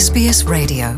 SBS Radio.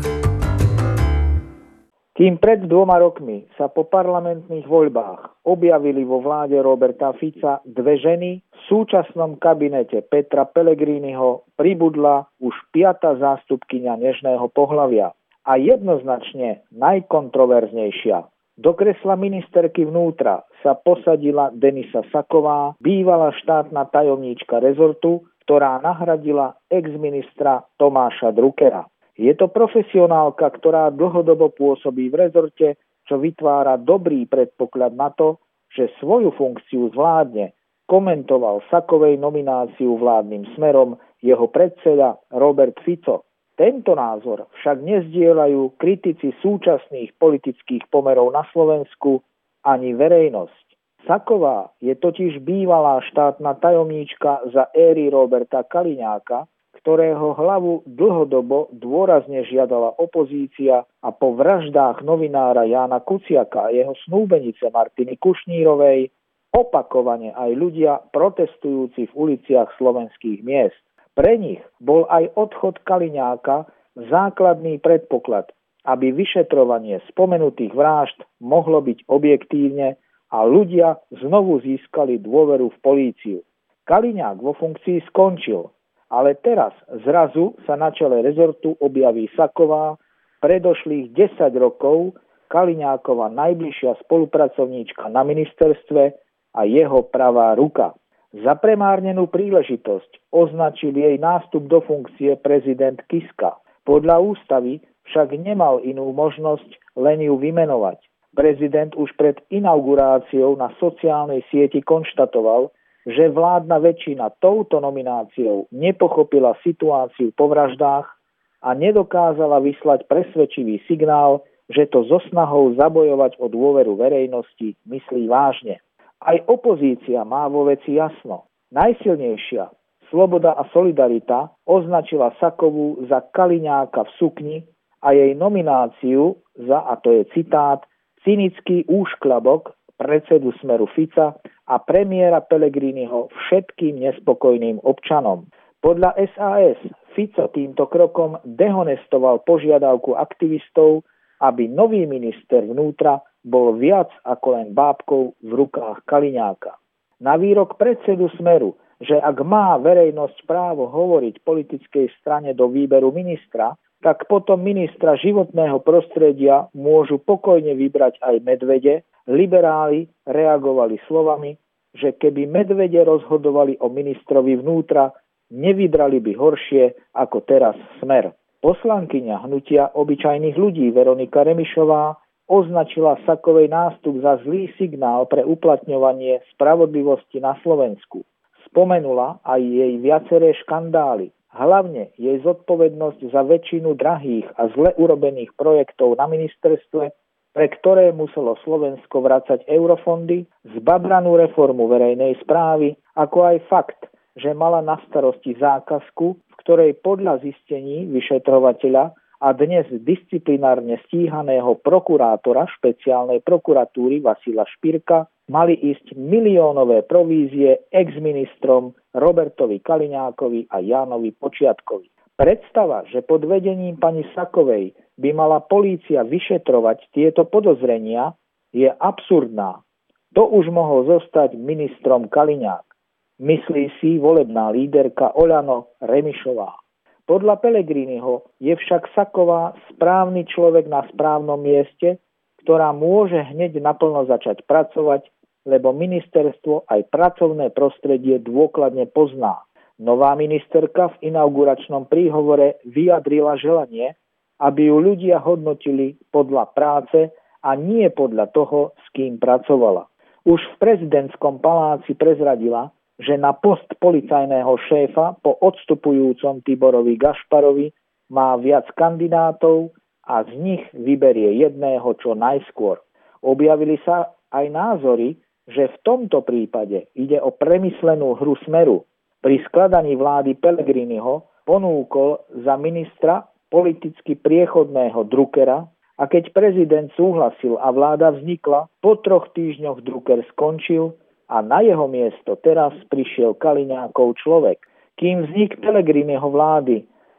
Kým pred 2 rokmi sa po parlamentných voľbách objavili vo vláde Roberta Fica dve ženy, v súčasnom kabinete Petra Pellegriniho pribudla už 5. zástupkyňa nežného pohlavia a jednoznačne najkontroverznejšia. Do kresla ministerky vnútra sa posadila Denisa Saková, bývalá štátna tajomníčka rezortu, ktorá nahradila ex-ministra Tomáša Druckera. Je to profesionálka, ktorá dlhodobo pôsobí v rezorte, čo vytvára dobrý predpoklad na to, že svoju funkciu zvládne, komentoval Sakovej nomináciu vládnym smerom jeho predseda Robert Fico. Tento názor však nezdieľajú kritici súčasných politických pomerov na Slovensku ani verejnosť. Saková je totiž bývalá štátna tajomníčka za éry Roberta Kaliňáka, ktorého hlavu dlhodobo dôrazne žiadala opozícia a po vraždách novinára Jána Kuciaka a jeho snúbenice Martiny Kušnírovej opakovane aj ľudia protestujúci v uliciach slovenských miest. Pre nich bol aj odchod Kaliňáka základný predpoklad, aby vyšetrovanie spomenutých vražd mohlo byť objektívne a ľudia znovu získali dôveru v políciu. Kaliňák vo funkcii skončil, ale teraz zrazu sa na čele rezortu objaví Saková, predošlých 10 rokov Kaliňákova najbližšia spolupracovníčka na ministerstve a jeho pravá ruka. Za premárnenú príležitosť označil jej nástup do funkcie prezident Kiska. Podľa ústavy však nemal inú možnosť len ju vymenovať. Prezident už pred inauguráciou na sociálnej sieti konštatoval, že vládna väčšina touto nomináciou nepochopila situáciu po vraždách a nedokázala vyslať presvedčivý signál, že to so snahou zabojovať o dôveru verejnosti myslí vážne. Aj opozícia má vo veci jasno. Najsilnejšia Sloboda a Solidarita označila Sakovú za Kaliňáka v sukni a jej nomináciu za, a to je citát, cynický úšklabok predsedu Smeru Fica a premiéra Pellegriniho všetkým nespokojným občanom. Podľa SAS Fico týmto krokom dehonestoval požiadavku aktivistov, aby nový minister vnútra bol viac ako len bábkou v rukách Kaliňáka. Na výrok predsedu Smeru, že ak má verejnosť právo hovoriť politickej strane do výberu ministra, tak potom ministra životného prostredia môžu pokojne vybrať aj medvede, liberáli reagovali slovami, že keby medvede rozhodovali o ministrovi vnútra, nevybrali by horšie ako teraz Smer. Poslankyňa hnutia obyčajných ľudí Veronika Remišová označila Sakovej nástup za zlý signál pre uplatňovanie spravodlivosti na Slovensku. Spomenula aj jej viaceré škandály, hlavne jej zodpovednosť za väčšinu drahých a zle urobených projektov na ministerstve, pre ktoré muselo Slovensko vracať eurofondy, zbabranú reformu verejnej správy, ako aj fakt, že mala na starosti zákazku, v ktorej podľa zistení vyšetrovateľa a dnes disciplinárne stíhaného prokurátora špeciálnej prokuratúry Vasila Špirka mali ísť miliónové provízie ex-ministrom Robertovi Kaliňákovi a Jánovi Počiatkovi. Predstava, že pod vedením pani Sakovej by mala polícia vyšetrovať tieto podozrenia, je absurdná. To už mohol zostať ministrom Kaliňák. Myslí si volebná líderka Oľano Remišová. Podľa Pellegriniho je však Saková správny človek na správnom mieste, ktorá môže hneď naplno začať pracovať, lebo ministerstvo aj pracovné prostredie dôkladne pozná. Nová ministerka v inauguračnom príhovore vyjadrila želanie, aby ju ľudia hodnotili podľa práce a nie podľa toho, s kým pracovala. Už v prezidentskom paláci prezradila, že na post policajného šéfa po odstupujúcom Tiborovi Gašparovi má viac kandidátov a z nich vyberie jedného čo najskôr. Objavili sa aj názory, že v tomto prípade ide o premyslenú hru Smeru. Pri skladaní vlády Pellegriniho ponúkol za ministra politicky priechodného Druckera a keď prezident súhlasil a vláda vznikla, po 3 týždňoch Drucker skončil a na jeho miesto teraz prišiel Kaliňákov človek. Kým vznik Pellegriniho vlády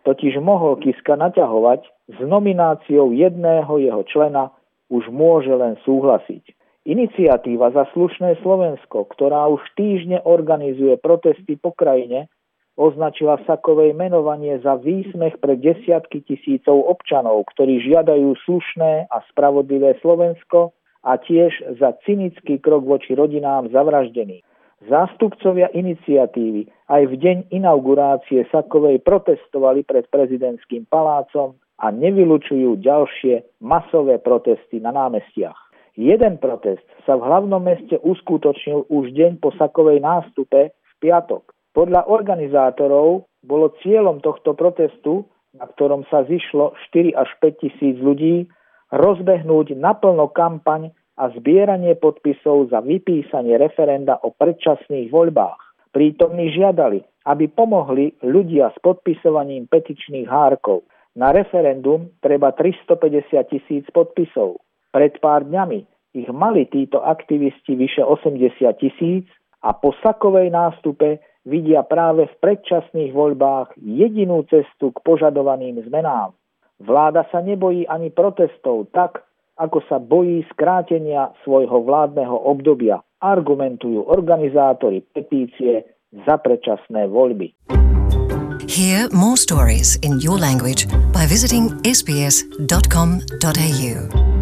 totiž mohol Kiska naťahovať, s nomináciou jedného jeho člena už môže len súhlasiť. Iniciatíva Za slušné Slovensko, ktorá už týždne organizuje protesty po krajine, označila Sakovej menovanie za výsmech pre desiatky tisícov občanov, ktorí žiadajú slušné a spravodlivé Slovensko, a tiež za cynický krok voči rodinám zavraždených. Zástupcovia iniciatívy aj v deň inaugurácie Sakovej protestovali pred prezidentským palácom a nevylučujú ďalšie masové protesty na námestiach. Jeden protest sa v hlavnom meste uskutočnil už deň po Sakovej nástupe v piatok. Podľa organizátorov bolo cieľom tohto protestu, na ktorom sa zišlo 4 až 5 tisíc ľudí, rozbehnúť naplno kampaň a zbieranie podpisov za vypísanie referenda o predčasných voľbách. Prítomní žiadali, aby pomohli ľudia s podpisovaním petičných hárkov. Na referendum treba 350 000 podpisov. Pred pár dňami ich mali títo aktivisti vyše 80 000 a po Sakovej nástupe vidia práve v predčasných voľbách jedinú cestu k požadovaným zmenám. Vláda sa nebojí ani protestov tak, ako sa bojí skrátenia svojho vládneho obdobia, argumentujú organizátori petície za predčasné voľby. Hear more stories in your language by visiting sbs.com.au.